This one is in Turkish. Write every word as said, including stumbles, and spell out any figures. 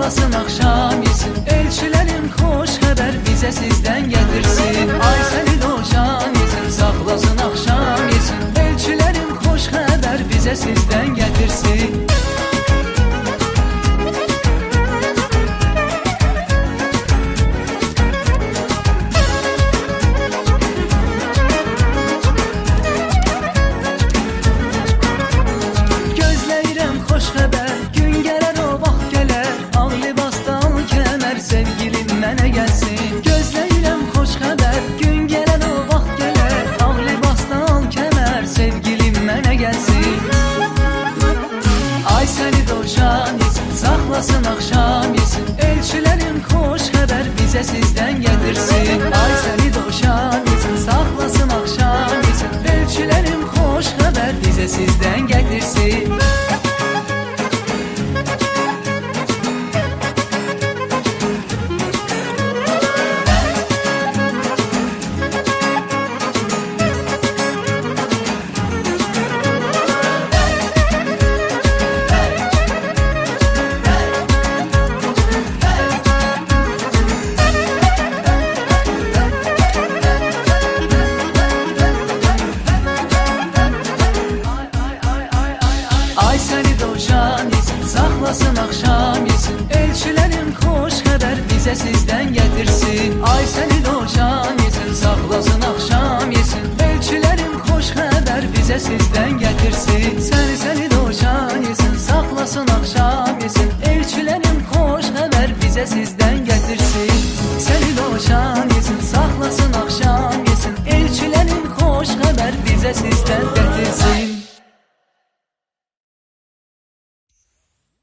saklasın akşam yesin. Elçilerin hoş haber bize sizden getirsin. Ay seni loşan yesin, saklasın akşam yesin. Elçilerin hoş haber bize sizden getirsin. Hoş haber, gün gelir o vaxt gelir. Ağ libasda al kemer, sevgilim mənə gəlsin. Gözləyirəm xoş xəbər, gün gelir o vaxt gelir. Ağ libasda al kemer, sevgilim mənə gəlsin. Ay səni dovşan yesin, saklasın akşam yesin. Elçilerin hoş haber bize sizden getirsin. Ay səni dovşan yesin, saklasın akşam yesin. Elçilerin hoş haber bize sizden getirsin. Ay seni dovşan yesin, saklasın akşam yesin. Elçilerin hoş haber bize sizden getirsin. Ay seni dovşan yesin, saklasın akşam yesin. Elçilerin hoş haber bize sizden getirsin. Seni seni dovşan yesin, saklasın akşam yesin. Elçilerin hoş haber bize sizden getirsin. Seni dovşan yesin, saklasın akşam yesin. Elçilerin hoş haber bize sizden getirsin.